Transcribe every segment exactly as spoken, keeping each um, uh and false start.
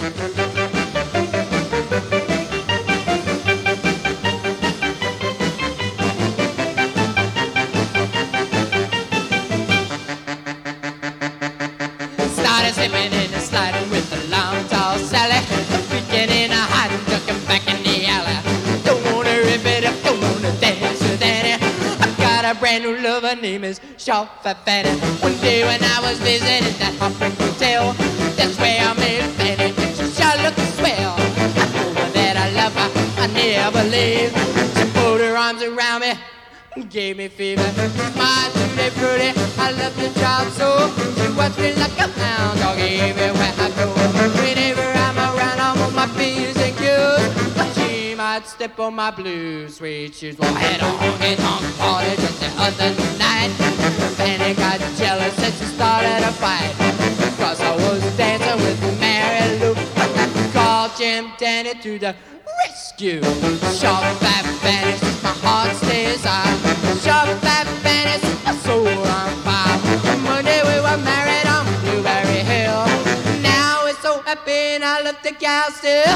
Started slipping in and sliding with the long tall Sally, beginning a hot and ducking back in the alley. Don't wanna rip it up, don't wanna dance with Annie. I got a brand new lover, her name is Short Fat Fanny. One day when I was visiting that heartbreak hotel, that's where I met Fanny. She sure looked swell. I told her that I love her, I never leave. She put her arms around me, gave me fever. My pretty pretty, I love the job so. She watched me like a hound dog everywhere I go. Whenever I'm around, I'm on my P's and Q's. But she might step on my blue suede shoes. Well, I had a honky-tonk party just the other night. Fanny got jealous and she started a fight. Cause I was dancing with Mary Lou. Called Jim Danny to the rescue. Short Fat Fanny, my heart stays high. Short Fat Fanny, my soul on fire. One day we were married on Blueberry Hill. Now we're so happy and I love the gal still.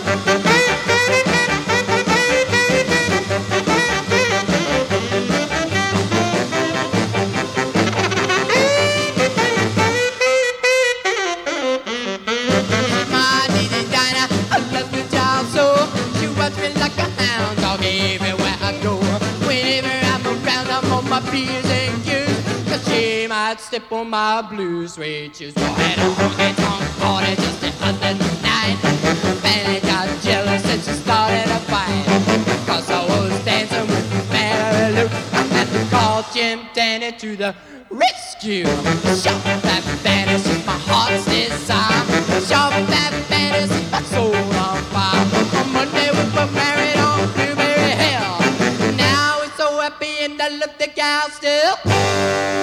My Didi Dinah, I love the job so. She watch me like a hound dog everywhere I go. Whenever I'm around, I'm on my P's and Q's. Cause she might step on my blue suede shoes. Well, I had a honky-tonk party just the other night. Fanny got jealous and she started a fight. Cause I was dancing with Mary Lou. I had to call Jim Danny to the rescue. Short Fat Fanny, she's my heart's desire. Short Fat Fanny, she's my soul on fire. On Monday we were married on Blueberry Hill. Now we're so happy and I love the gal still.